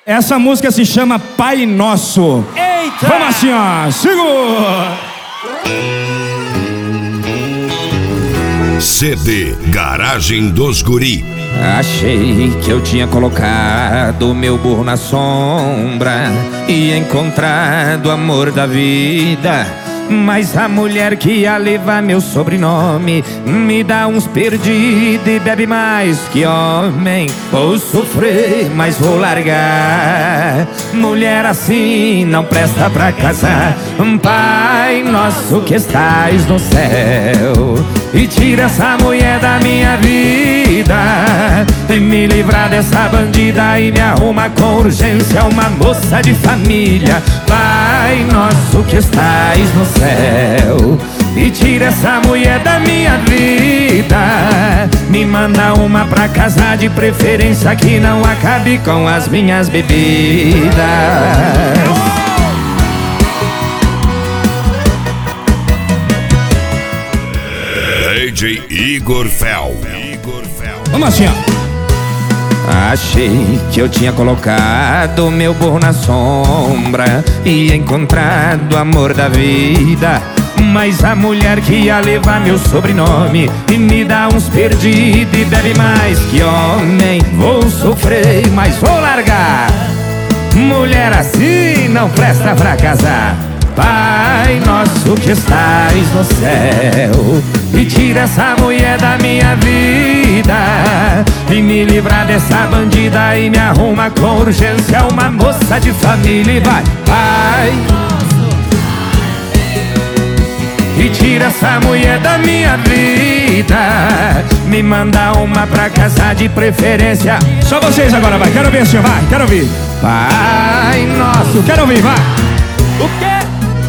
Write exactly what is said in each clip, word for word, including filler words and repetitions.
Essa música se chama Pai Nosso. Eita! Vamos assim, ó. Segura! C D Garagem dos Guri. Achei que eu tinha colocado meu burro na sombra e encontrado o amor da vida. Mas a mulher que ia levar meu sobrenome me dá uns perdidos e bebe mais que homem. Vou sofrer, mas vou largar. Mulher assim não presta pra casar. Pai nosso que estais no céu, e tira essa mulher da minha vida, e me livrar dessa bandida e me arruma com urgência uma moça de família. Pai nosso que estais no céu, e tira essa mulher da minha vida, me manda uma pra casar, de preferência que não acabe com as minhas bebidas. D J Igor Fel. Vamos assim, ó. Achei que eu tinha colocado meu burro na sombra e encontrado o amor da vida. Mas a mulher que ia levar meu sobrenome e me dá uns perdidos e bebe mais que homem. Vou sofrer, mas vou largar. Mulher assim não presta pra casar. Pai nosso que estais no céu, e tira essa mulher da minha vida, e me livrar dessa bandida e me arruma com urgência uma moça de família. E vai, pai, e tira essa mulher da minha vida, me manda uma pra casa, de preferência. Só vocês agora, vai. Quero ver, senhor, vai. Quero ouvir. Pai nosso, Quero ouvir, vai. O quê?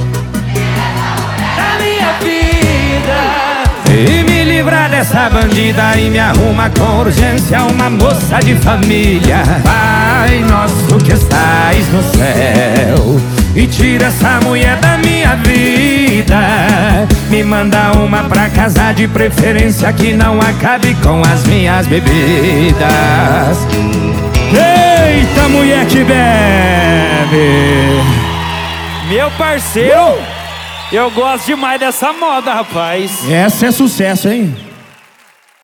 Da minha vida, e me livrar dessa bandida e me arruma com urgência uma moça de família. Pai nosso que estais no céu, e tira essa mulher da minha vida, me manda uma pra casar, de preferência que não acabe com as minhas bebidas. Eita, mulher que bebe! meu parceiro, eu gosto demais dessa moda, rapaz. Essa é sucesso, hein?